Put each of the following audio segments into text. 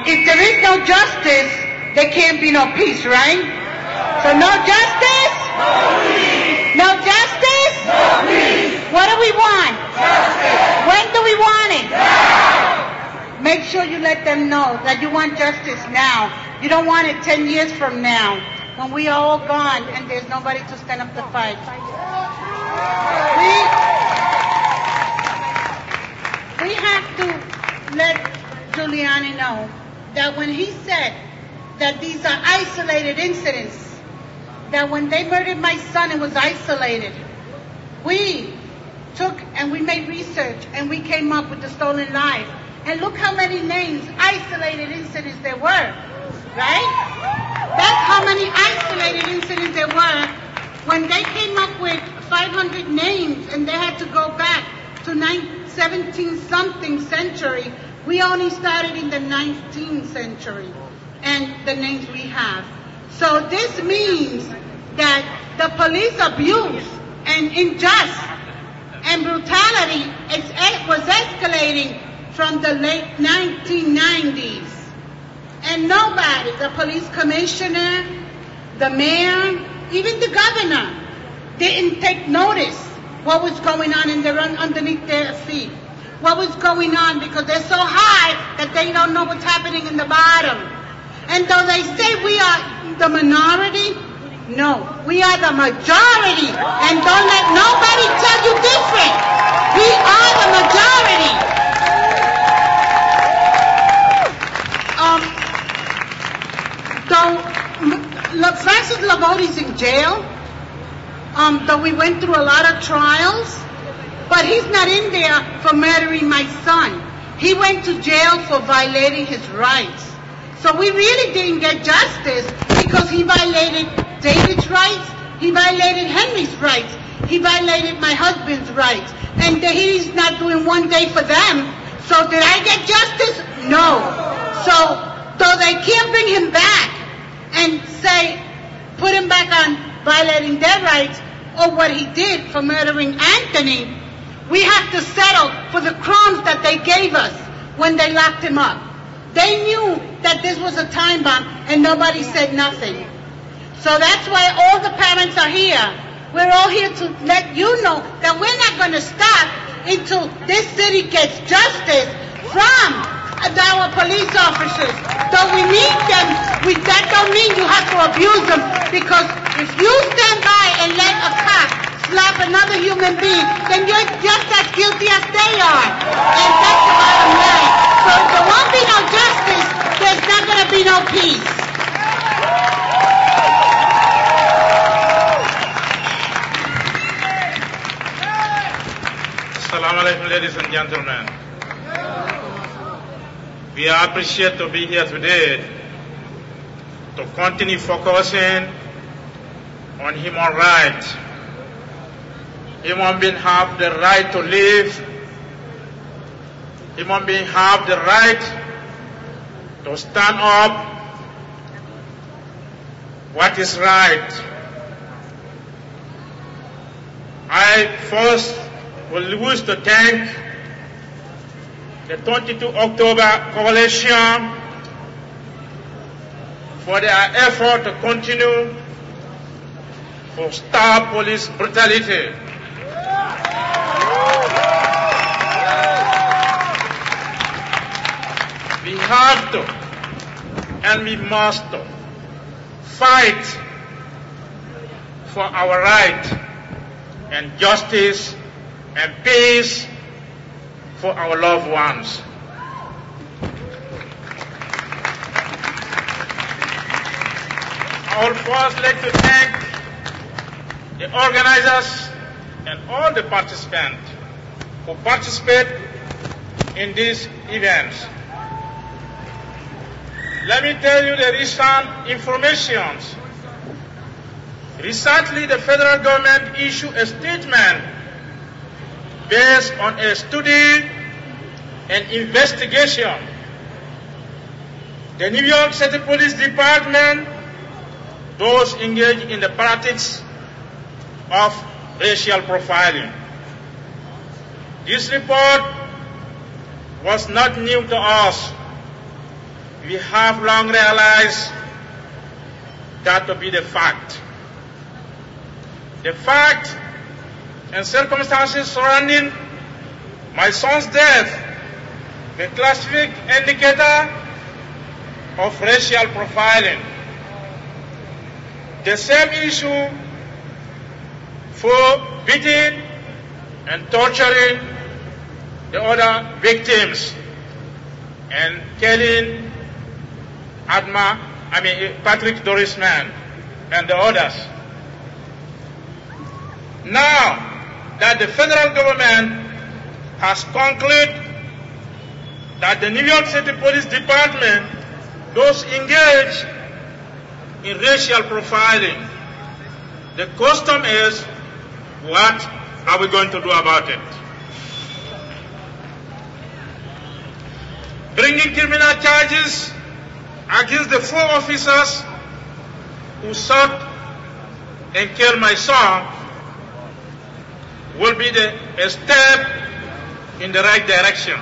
If there is no justice, there can't be no peace, right? So no justice? No peace. No justice? No peace. What do we want? Justice. When do we want it? Now. Make sure you let them know that you want justice now. You don't want it 10 years from now when we are all gone and there's nobody to stand up to fight. We have to let Giuliani know that when he said that these are isolated incidents, that when they murdered my son, it was isolated. We took and we made research and we came up with the stolen life. And look how many names, isolated incidents there were, right? That's how many isolated incidents there were when they came up with 500 names and they had to go back to 17-something century. We only started in the 19th century and the names we have. So this means that the police abuse and injustice and brutality was escalating from the late 1990s. And nobody, the police commissioner, the mayor, even the governor, didn't take notice what was going on underneath their feet. What was going on, because they're so high that they don't know what's happening in the bottom. And though they say we are the minority, no, we are the majority. And don't let nobody tell you different. We are the majority. Though Francis Lavote's in jail, though we went through a lot of trials, but he's not in there for murdering my son. He went to jail for violating his rights. So we really didn't get justice because he violated David's rights, he violated Henry's rights, he violated my husband's rights, and he's not doing one day for them. So did I get justice? No. So though they can't bring him back and say, put him back on violating their rights or what he did for murdering Anthony, we have to settle for the crumbs that they gave us when they locked him up. They knew that this was a time bomb and nobody said nothing. So that's why all the parents are here. We're all here to let you know that we're not going to stop until this city gets justice from our police officers. Though we need them, that don't mean you have to abuse them, because if you stand by and let a cop slap another human being, then you're just as guilty as they are. And that's the bottom line. So if there won't be no justice, there's not going to be no peace. Assalamu alaikum, ladies and gentlemen. We appreciate to be here today to continue focusing on human rights. Human beings have the right to live. Human beings have the right to stand up what is right. I first will wish to thank the 22 October Coalition for their effort to continue to stop police brutality. We have to and we must fight for our right and justice and peace for our loved ones. I would first like to thank the organizers and all the participants who participate in these events. Let me tell you the recent information. Recently, the federal government issued a statement based on a study and investigation. The New York City Police Department, those engaged in the practice of racial profiling. This report was not new to us. we have long realized that to be the fact. The fact and circumstances surrounding my son's death, the classic indicator of racial profiling. The same issue for beating and torturing the other victims and killing Patrick Dorisman and the others. Now that the federal government has concluded that the New York City Police Department does engage in racial profiling, the question is, what are we going to do about it? Bringing criminal charges against the 4 officers who shot and killed my son will be a step in the right direction.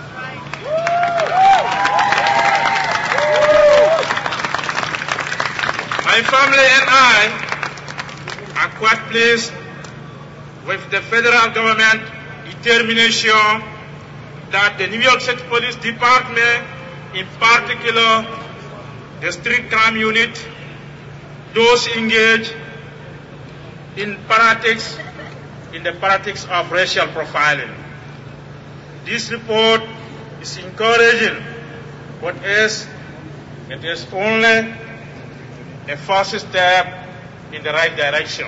My family and I are quite pleased with the federal government determination that the New York City Police Department, in particular the street crime unit, does engage in the politics of racial profiling. This report is encouraging, but it is only a first step in the right direction.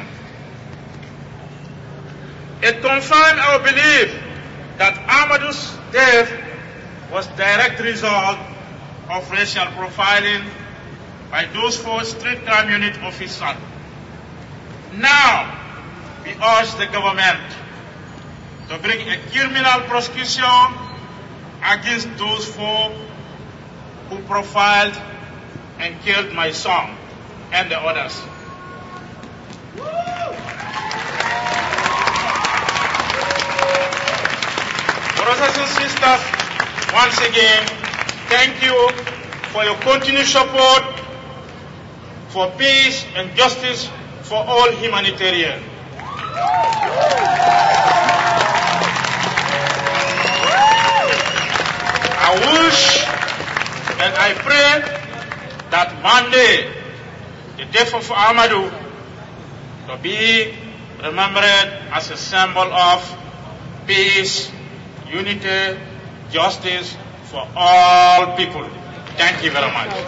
It confirms our belief that Amadou's death was direct result of racial profiling by those 4 street crime unit officers. Now, we urge the government to bring a criminal prosecution against those 4 who profiled and killed my son and the others. Brothers and sisters, once again, thank you for your continued support for peace and justice for all humanitarians. I wish and I pray that Monday, the death of Amadou, to be remembered as a symbol of peace, unity, justice for all people. Thank you very much.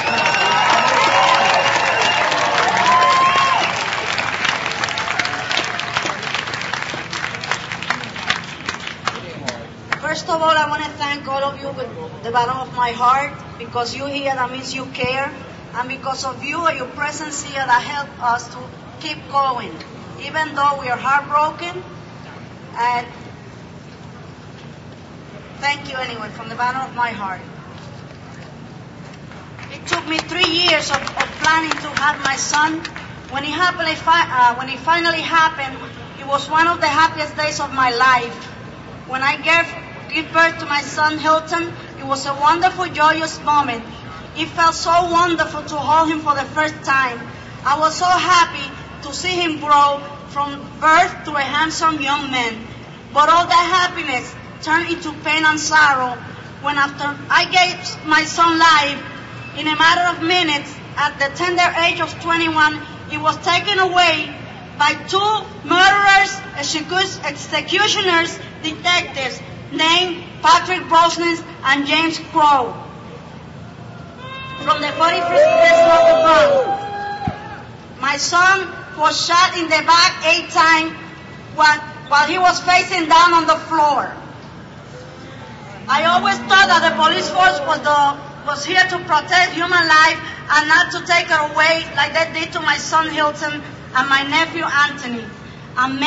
First of all, I want to thank all of you with the bottom of my heart, because you're here, that means you care, and because of you and your presence here, that helped us to keep going, even though we are heartbroken. And thank you anyway, from the bottom of my heart. It took me 3 years of planning to have my son. When it finally happened, it was one of the happiest days of my life. When I gave birth to my son Hilton, it was a wonderful, joyous moment. It felt so wonderful to hold him for the first time. I was so happy to see him grow from birth to a handsome young man. But all that happiness turned into pain and sorrow when, after I gave my son life, in a matter of minutes, at the tender age of 21, he was taken away by 2 murderers, executioners, detectives named Patrick Brosnan and James Crow from the 41st Division of the Bronx. My son was shot in the back 8 times while he was facing down on the floor. I always thought that the police force was here to protect human life and not to take it away like they did to my son Hilton and my nephew Anthony.